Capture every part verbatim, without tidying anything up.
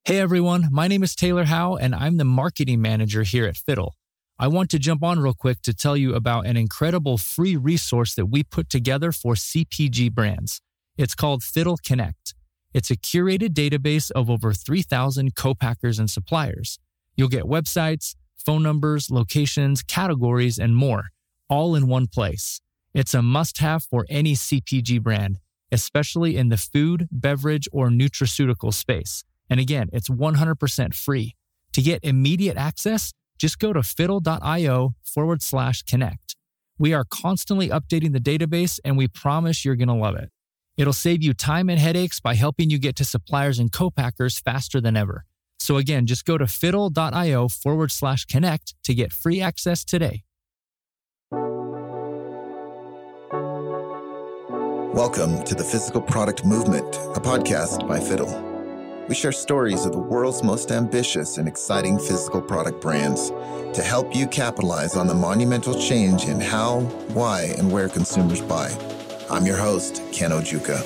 Hey everyone, my name is Taylor Howe and I'm the marketing manager here at Fiddle. I want to jump on real quick to tell you about an incredible free resource that we put together for C P G brands. It's called Fiddle Connect. It's a curated database of over three thousand co-packers and suppliers. You'll get websites, phone numbers, locations, categories, and more, all in one place. It's a must-have for any C P G brand, especially in the food, beverage, or nutraceutical space. And again, it's one hundred percent free. To get immediate access, just go to fiddle.io forward slash connect. We are constantly updating the database and we promise you're going to love it. It'll save you time and headaches by helping you get to suppliers and co-packers faster than ever. So again, just go to fiddle.io forward slash connect to get free access today. Welcome to the Physical Product Movement, a podcast by Fiddle. We share stories of the world's most ambitious and exciting physical product brands to help you capitalize on the monumental change in how, why, and where consumers buy. I'm your host, Ken Ojuka.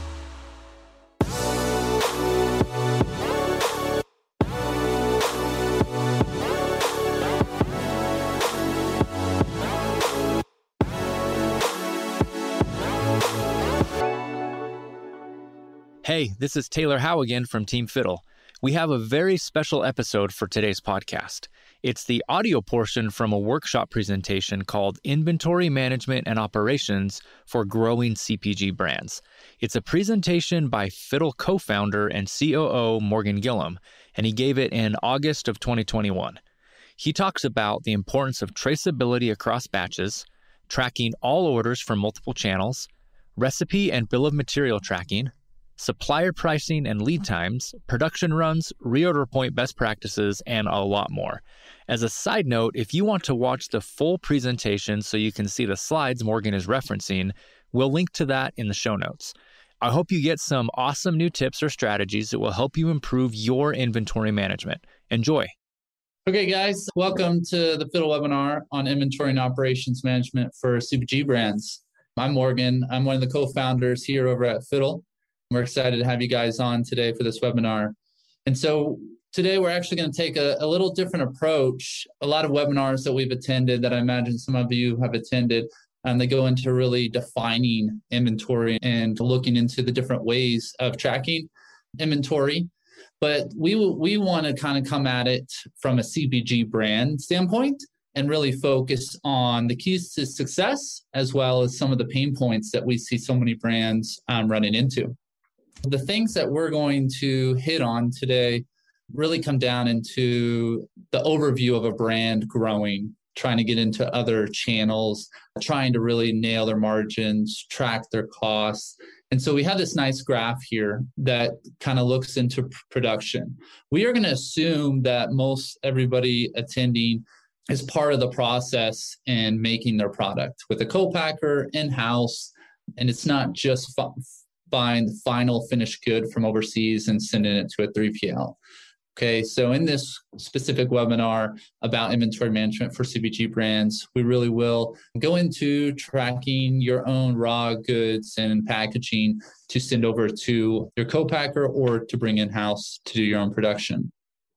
Hey, this is Taylor Howe again from Team Fiddle. We have a very special episode for today's podcast. It's the audio portion from a workshop presentation called Inventory Management and Operations for Growing C P G Brands. It's a presentation by Fiddle co-founder and C O O Morgan Gillum, and he gave it in August of twenty twenty-one. He talks about the importance of traceability across batches, tracking all orders from multiple channels, recipe and bill of material tracking, supplier pricing and lead times, production runs, reorder point best practices, and a lot more. As a side note, if you want to watch the full presentation so you can see the slides Morgan is referencing, we'll link to that in the show notes. I hope you get some awesome new tips or strategies that will help you improve your inventory management. Enjoy. Okay, guys, welcome to the Fiddle webinar on inventory and operations management for C P G brands. I'm Morgan. I'm one of the co-founders here over at Fiddle. We're excited to have you guys on today for this webinar. And so today we're actually going to take a, a little different approach. A lot of webinars that we've attended that I imagine some of you have attended, um, they go into really defining inventory and looking into the different ways of tracking inventory. But we, we want to kind of come at it from a C P G brand standpoint and really focus on the keys to success as well as some of the pain points that we see so many brands um, running into. The things that we're going to hit on today really come down into the overview of a brand growing, trying to get into other channels, trying to really nail their margins, track their costs. And so we have this nice graph here that kind of looks into production. We are going to assume that most everybody attending is part of the process in making their product with a co-packer in-house, and it's not just fun. Buying the final finished good from overseas and sending it to a three P L. Okay, so in this specific webinar about inventory management for C P G brands, we really will go into tracking your own raw goods and packaging to send over to your co-packer or to bring in-house to do your own production,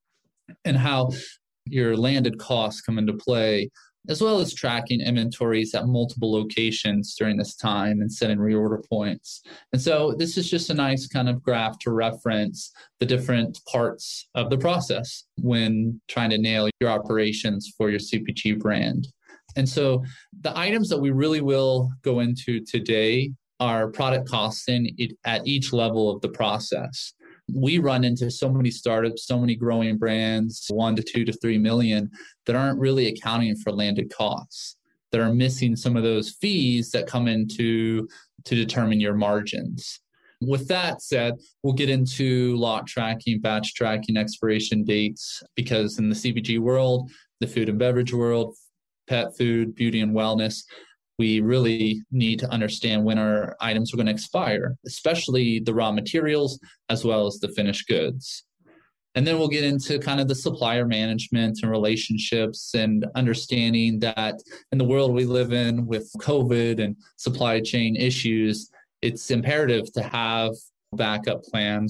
and how your landed costs come into play, as well as tracking inventories at multiple locations during this time and setting reorder points. And so this is just a nice kind of graph to reference the different parts of the process when trying to nail your operations for your C P G brand. And so the items that we really will go into today are product costing at each level of the process. We run into so many startups, so many growing brands, one to two to three million, that aren't really accounting for landed costs, that are missing some of those fees that come into to determine your margins. With that said, we'll get into lot tracking, batch tracking, expiration dates, because in the C P G world, the food and beverage world, pet food, beauty and wellness, we really need to understand when our items are going to expire, especially the raw materials as well as the finished goods. And then we'll get into kind of the supplier management and relationships and understanding that in the world we live in with COVID and supply chain issues, it's imperative to have backup plans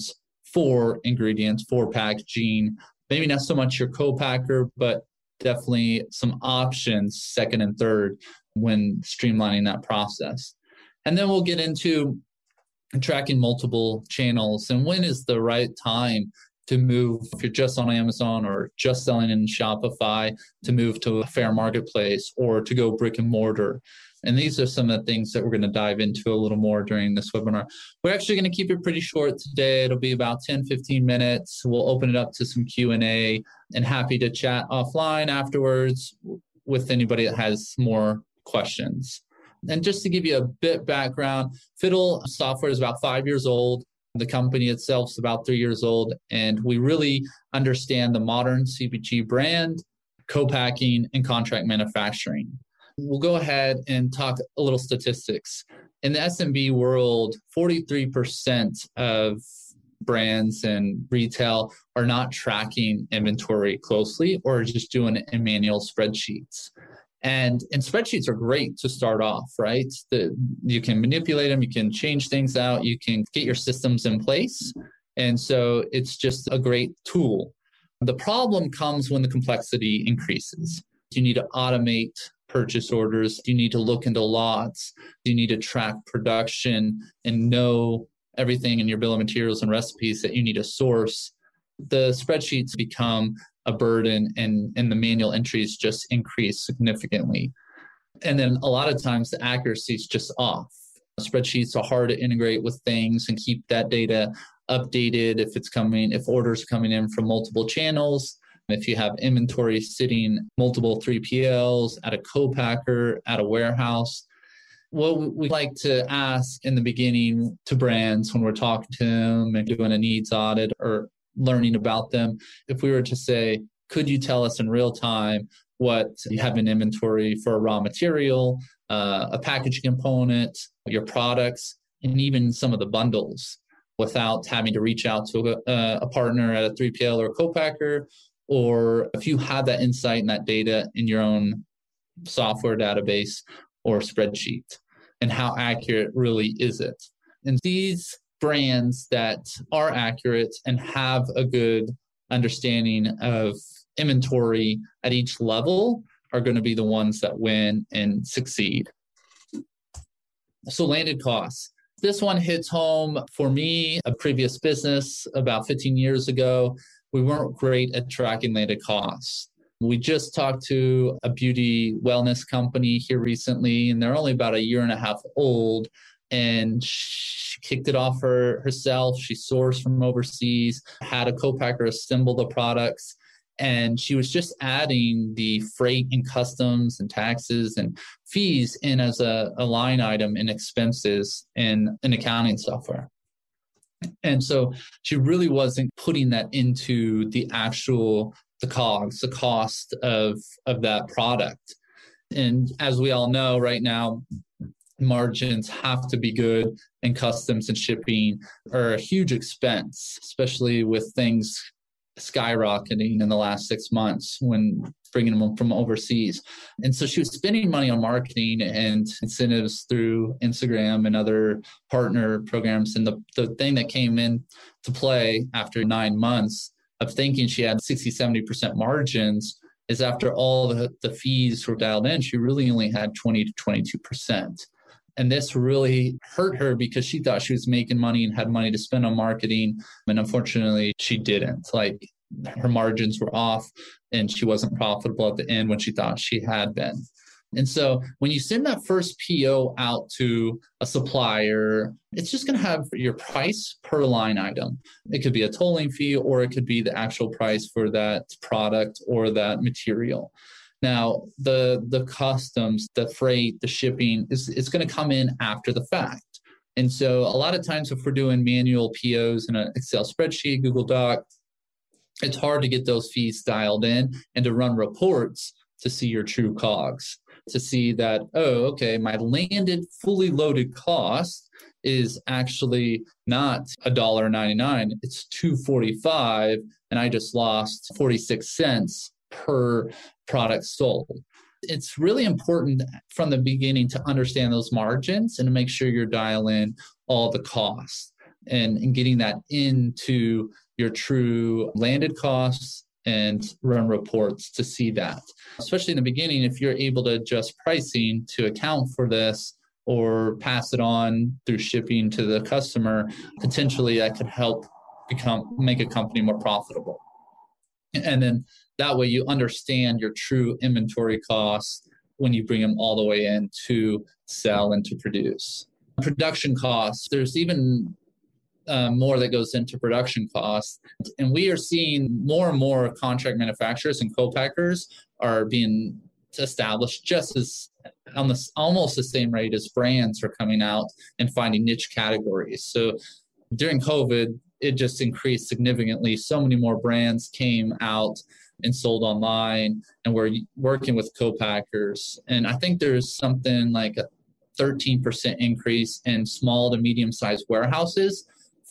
for ingredients, for packaging, maybe not so much your co-packer, but definitely some options second and third when streamlining that process. And then we'll get into tracking multiple channels and when is the right time to move, if you're just on Amazon or just selling in Shopify, to move to a fair marketplace or to go brick and mortar. And these are some of the things that we're going to dive into a little more during this webinar. We're actually going to keep it pretty short today. It'll be about ten, fifteen minutes. We'll open it up to some Q and A and happy to chat offline afterwards with anybody that has more questions. And just to give you a bit background, Fiddle software is about five years old. The company itself is about three years old. And we really understand the modern C P G brand, co-packing, and contract manufacturing. We'll go ahead and talk a little statistics. In the S M B world, forty-three percent of brands and retail are not tracking inventory closely or just doing it in manual spreadsheets. And, and spreadsheets are great to start off, right? The, you can manipulate them, you can change things out, you can get your systems in place. And so it's just a great tool. The problem comes when the complexity increases. You need to automate purchase orders. You need to look into lots. You need to track production and know everything in your bill of materials and recipes that you need to source. The spreadsheets become a burden and, and the manual entries just increase significantly. And then a lot of times the accuracy is just off. Spreadsheets are hard to integrate with things and keep that data updated if it's coming, if orders are coming in from multiple channels. If you have inventory sitting multiple three P Ls at a co-packer, at a warehouse, what we like to ask in the beginning to brands when we're talking to them and doing a needs audit or learning about them, if we were to say, could you tell us in real time what you have in inventory for a raw material, uh, a packaging component, your products, and even some of the bundles without having to reach out to a, a partner at a three P L or a co-packer? Or if you have that insight and that data in your own software database or spreadsheet, and how accurate really is it? And these brands that are accurate and have a good understanding of inventory at each level are going to be the ones that win and succeed. So landed costs. This one hits home for me, a previous business about fifteen years ago. We weren't great at tracking landed costs. We just talked to a beauty wellness company here recently, and they're only about a year and a half old. And she kicked it off her, herself. She sourced from overseas, had a co-packer assemble the products, and she was just adding the freight and customs and taxes and fees in as a, a line item in expenses in, in accounting software. And so she really wasn't putting that into the actual, the cogs, the cost of, of that product. And as we all know right now, margins have to be good, and customs and shipping are a huge expense, especially with things skyrocketing in the last six months when bringing them from overseas. And so she was spending money on marketing and incentives through Instagram and other partner programs. And the, the thing that came in to play after nine months of thinking she had sixty, seventy percent margins is after all the, the fees were dialed in, she really only had twenty to twenty-two percent. And this really hurt her because she thought she was making money and had money to spend on marketing. And unfortunately, she didn't. Like, her margins were off and she wasn't profitable at the end when she thought she had been. And so when you send that first P O out to a supplier, it's just going to have your price per line item. It could be a tolling fee, or it could be the actual price for that product or that material. Now, the the customs, the freight, the shipping, is it's going to come in after the fact. And so a lot of times if we're doing manual P Os in an Excel spreadsheet, Google Doc, it's hard to get those fees dialed in and to run reports to see your true cogs, to see that, oh, okay, my landed fully loaded cost is actually not one dollar and ninety-nine cents, it's two dollars and forty-five cents, and I just lost forty-six cents per product sold. It's really important from the beginning to understand those margins and to make sure you're dialing all the costs. and, and getting that into your true landed costs and run reports to see that. Especially in the beginning, if you're able to adjust pricing to account for this or pass it on through shipping to the customer, potentially that could help become make a company more profitable. And then that way you understand your true inventory costs when you bring them all the way in to sell and to produce. Production costs, there's even uh, more that goes into production costs. And we are seeing more and more contract manufacturers and co-packers are being established just as on the, almost the same rate as brands are coming out and finding niche categories. So during COVID, it just increased significantly. So many more brands came out and sold online, and we're working with co-packers. And I think there's something like a thirteen percent increase in small to medium-sized warehouses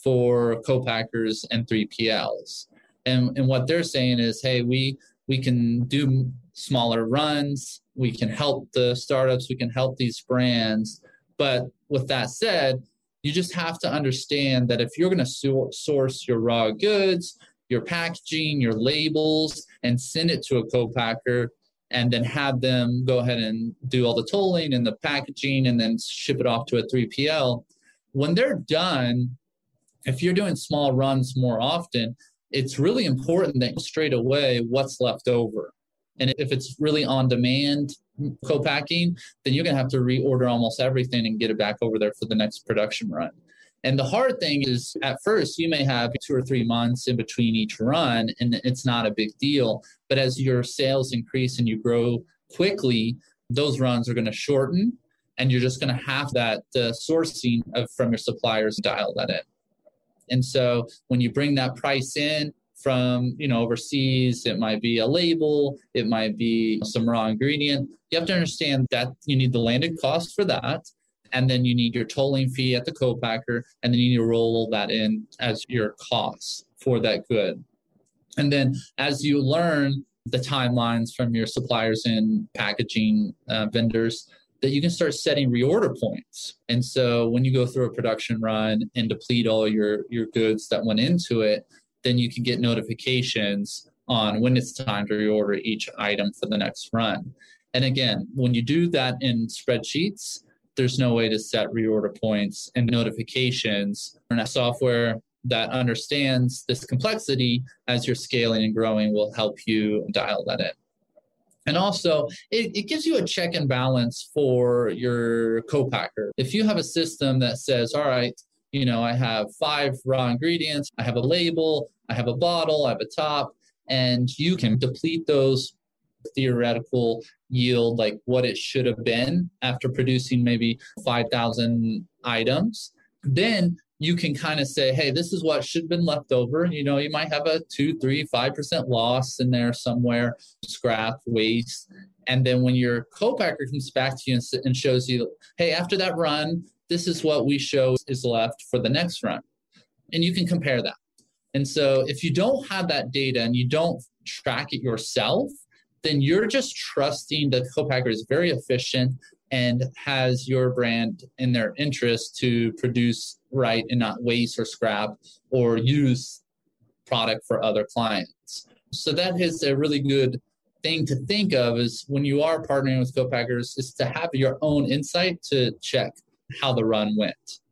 for co-packers and three P Ls. And, and what they're saying is, hey, we we can do smaller runs, we can help the startups, we can help these brands. But with that said, you just have to understand that if you're going to so- source your raw goods, your packaging, your labels, and send it to a co-packer, and then have them go ahead and do all the tolling and the packaging and then ship it off to a three P L, when they're done, if you're doing small runs more often, it's really important that straight away what's left over. And if it's really on demand co-packing, then you're going to have to reorder almost everything and get it back over there for the next production run. And the hard thing is, at first, you may have two or three months in between each run, and it's not a big deal. But as your sales increase and you grow quickly, those runs are going to shorten, and you're just going to have that uh, sourcing of, from your suppliers dial that in. And so when you bring that price in from, you know, overseas, it might be a label, it might be some raw ingredient. You have to understand that you need the landed cost for that. And then you need your tolling fee at the co-packer, and then you need to roll that in as your costs for that good. And then as you learn the timelines from your suppliers and packaging uh, vendors, that you can start setting reorder points. And so when you go through a production run and deplete all your, your goods that went into it, then you can get notifications on when it's time to reorder each item for the next run. And again, when you do that in spreadsheets, there's no way to set reorder points and notifications. And a software that understands this complexity as you're scaling and growing will help you dial that in. And also, it, it gives you a check and balance for your co-packer. If you have a system that says, all right, you know, I have five raw ingredients, I have a label, I have a bottle, I have a top, and you can deplete those theoretical yield, like what it should have been after producing maybe five thousand items, then you can kind of say, hey, this is what should have been left over. You know, you might have a two, three, five percent loss in there somewhere, scrap, waste. And then when your co-packer comes back to you and, and shows you, hey, after that run, this is what we show is left for the next run. And you can compare that. And so if you don't have that data and you don't track it yourself, then you're just trusting that the co-packer is very efficient and has your brand in their interest to produce right and not waste or scrap or use product for other clients. So that is a really good thing to think of, is when you are partnering with co-packers, is to have your own insight to check how the run went.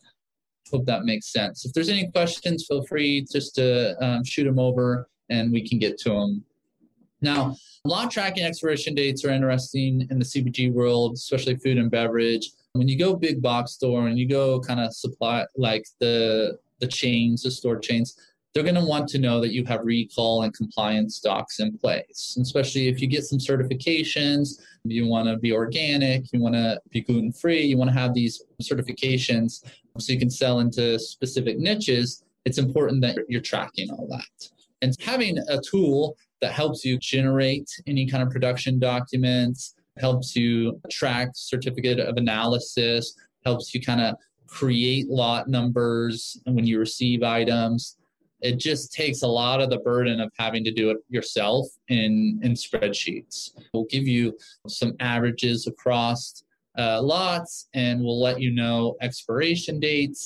Hope that makes sense. If there's any questions, feel free just to um, shoot them over and we can get to them. Now, lot tracking expiration dates are interesting in the C P G world, especially food and beverage. When you go big box store and you go kind of supply like the the chains, the store chains, they're going to want to know that you have recall and compliance docs in place. And especially if you get some certifications, you want to be organic, you want to be gluten-free, you want to have these certifications so you can sell into specific niches. It's important that you're tracking all that. And having a tool that helps you generate any kind of production documents, helps you track certificate of analysis, helps you kind of create lot numbers when you receive items. It just takes a lot of the burden of having to do it yourself in, in spreadsheets. We'll give you some averages across uh, lots, and we'll let you know expiration dates.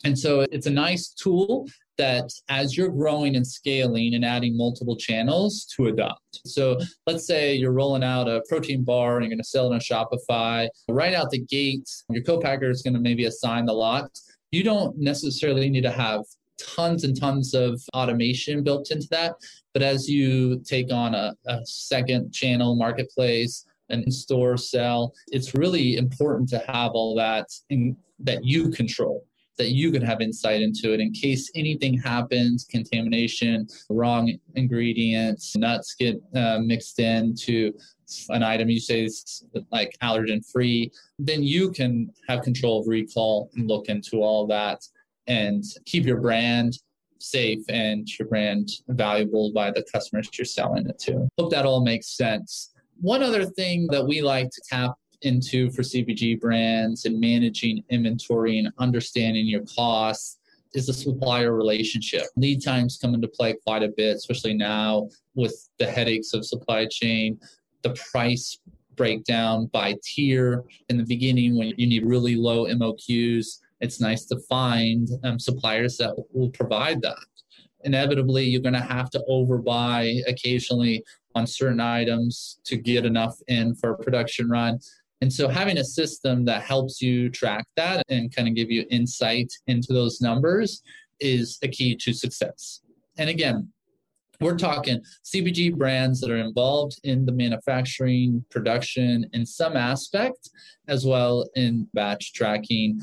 And so it's a nice tool that as you're growing and scaling and adding multiple channels to adopt. So let's say you're rolling out a protein bar and you're going to sell it on Shopify. Right out the gate, your co-packer is going to maybe assign the lot. You don't necessarily need to have tons and tons of automation built into that. But as you take on a, a second channel marketplace, an in-store sell, it's really important to have all that in, that you control, that you can have insight into it in case anything happens, contamination, wrong ingredients, nuts get uh, mixed into an item you say is like allergen free, then you can have control of recall and look into all that and keep your brand safe and your brand valuable by the customers you're selling it to. Hope that all makes sense. One other thing that we like to tap into for C P G brands and managing inventory and understanding your costs is the supplier relationship. Lead times come into play quite a bit, especially now with the headaches of supply chain, the price breakdown by tier. In the beginning, when you need really low M O Qs, it's nice to find um, suppliers that will provide that. Inevitably, you're going to have to overbuy occasionally on certain items to get enough in for a production run. And so having a system that helps you track that and kind of give you insight into those numbers is a key to success. And again, we're talking C P G brands that are involved in the manufacturing, production in some aspect, as well in batch tracking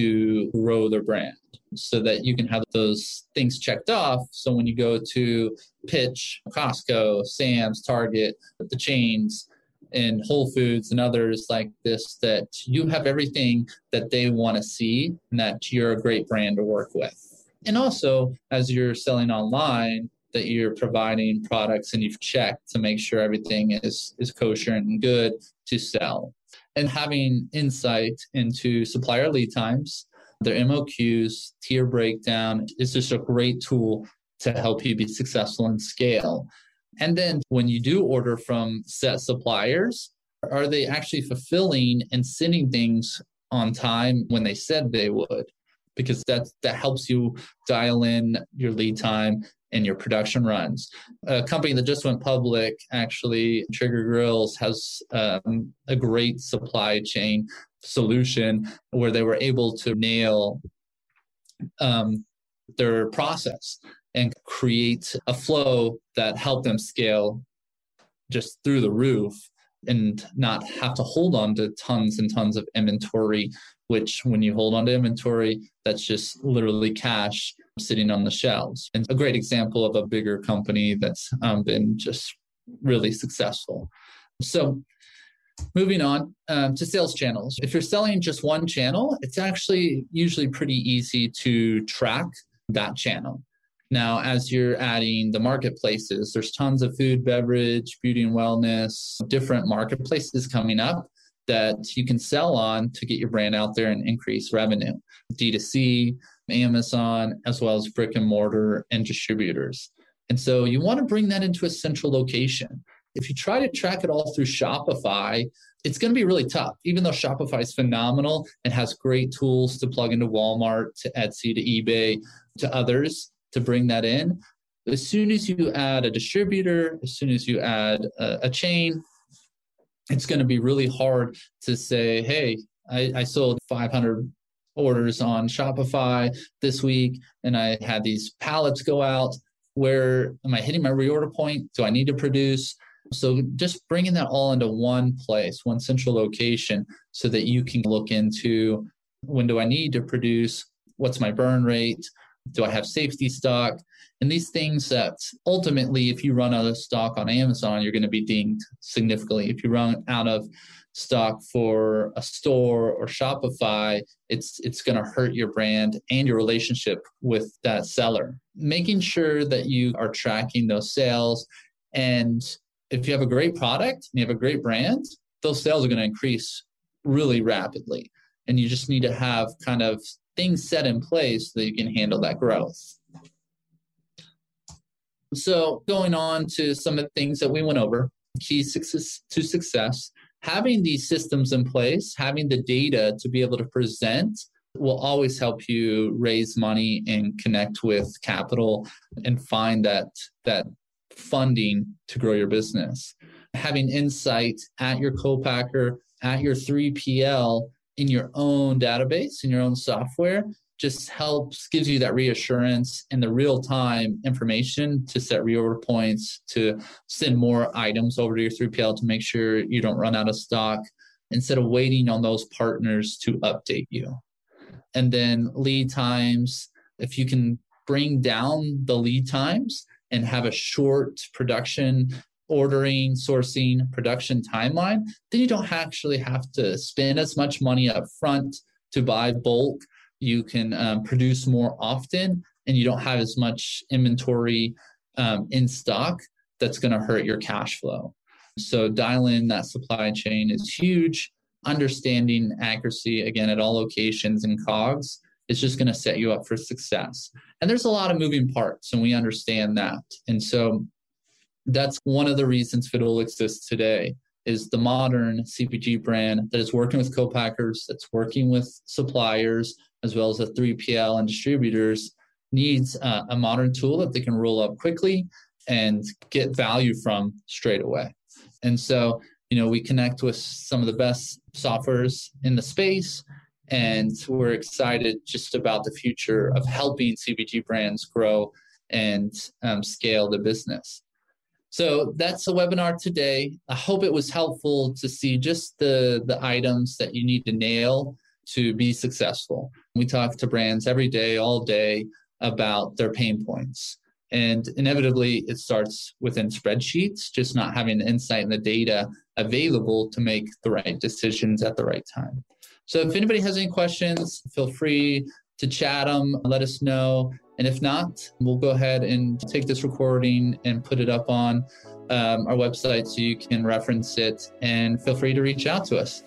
to grow their brand so that you can have those things checked off. So when you go to pitch Costco, Sam's, Target, the chains, and Whole Foods and others like this, that you have everything that they want to see and that you're a great brand to work with. And also, as you're selling online, that you're providing products and you've checked to make sure everything is, is kosher and good to sell. And having insight into supplier lead times, their M O Qs, tier breakdown is just a great tool to help you be successful and scale. And then when you do order from set suppliers, are they actually fulfilling and sending things on time when they said they would? Because that, that helps you dial in your lead time and your production runs. A company that just went public, actually, Trigger Grills, has um, a great supply chain solution where they were able to nail um, their process and create a flow that helped them scale just through the roof and not have to hold on to tons and tons of inventory, which when you hold on to inventory, that's just literally cash sitting on the shelves. And a great example of a bigger company that's um, been just really successful. So moving on um, to sales channels. If you're selling just one channel, it's actually usually pretty easy to track that channel. Now, as you're adding the marketplaces, there's tons of food, beverage, beauty and wellness, different marketplaces coming up that you can sell on to get your brand out there and increase revenue. D two C, Amazon, as well as brick and mortar and distributors. And so you want to bring that into a central location. If you try to track it all through Shopify, it's going to be really tough. Even though Shopify is phenomenal and has great tools to plug into Walmart, to Etsy, to eBay, to others to bring that in, as soon as you add a distributor, as soon as you add a, a chain, it's going to be really hard to say, hey, I, I sold five hundred orders on Shopify this week, and I had these pallets go out. Where am I hitting my reorder point? Do I need to produce? So just bringing that all into one place, one central location, so that you can look into when do I need to produce? What's my burn rate? Do I have safety stock? And these things that ultimately, if you run out of stock on Amazon, you're going to be dinged significantly. If you run out of stock for a store or Shopify, it's it's going to hurt your brand and your relationship with that seller. Making sure that you are tracking those sales. And if you have a great product and you have a great brand, those sales are going to increase really rapidly. And you just need to have kind of things set in place so that you can handle that growth. So going on to some of the things that we went over, keys to success, having these systems in place, having the data to be able to present will always help you raise money and connect with capital and find that, that funding to grow your business. Having insight at your co-packer, at your three P L in your own database, in your own software, just helps, gives you that reassurance and the real-time information to set reorder points, to send more items over to your three P L to make sure you don't run out of stock, instead of waiting on those partners to update you. And then lead times, if you can bring down the lead times and have a short production, ordering, sourcing, production timeline, then you don't actually have to spend as much money up front to buy bulk. You can um, produce more often, and you don't have as much inventory um, in stock that's going to hurt your cash flow. So dial in that supply chain is huge. Understanding accuracy, again, at all locations and COGS is just going to set you up for success. And there's a lot of moving parts, and we understand that. And so that's one of the reasons Fiddle exists today, is the modern C P G brand that is working with co-packers, that's working with suppliers, as well as the three P L and distributors, needs uh, a modern tool that they can roll up quickly and get value from straight away. And so, you know, we connect with some of the best softwares in the space, and we're excited just about the future of helping C P G brands grow and um, scale the business. So that's the webinar today. I hope it was helpful to see just the, the items that you need to nail to be successful. We talk to brands every day, all day, about their pain points. And inevitably, it starts within spreadsheets, just not having the insight and the data available to make the right decisions at the right time. So if anybody has any questions, feel free to chat them, let us know. And if not, we'll go ahead and take this recording and put it up on um, our website so you can reference it, and feel free to reach out to us.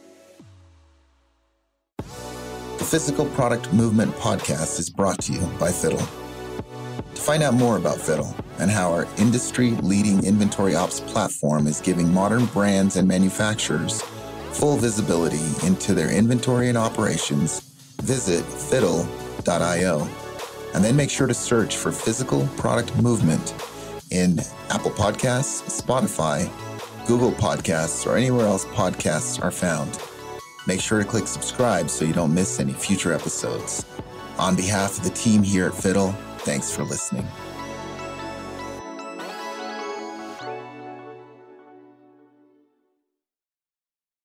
The Physical Product Movement Podcast is brought to you by Fiddle. To find out more about Fiddle and how our industry-leading inventory ops platform is giving modern brands and manufacturers full visibility into their inventory and operations, visit fiddle dot io. And then make sure to search for Physical Product Movement in Apple Podcasts, Spotify, Google Podcasts, or anywhere else podcasts are found. Make sure to click subscribe so you don't miss any future episodes. On behalf of the team here at Fiddle, thanks for listening.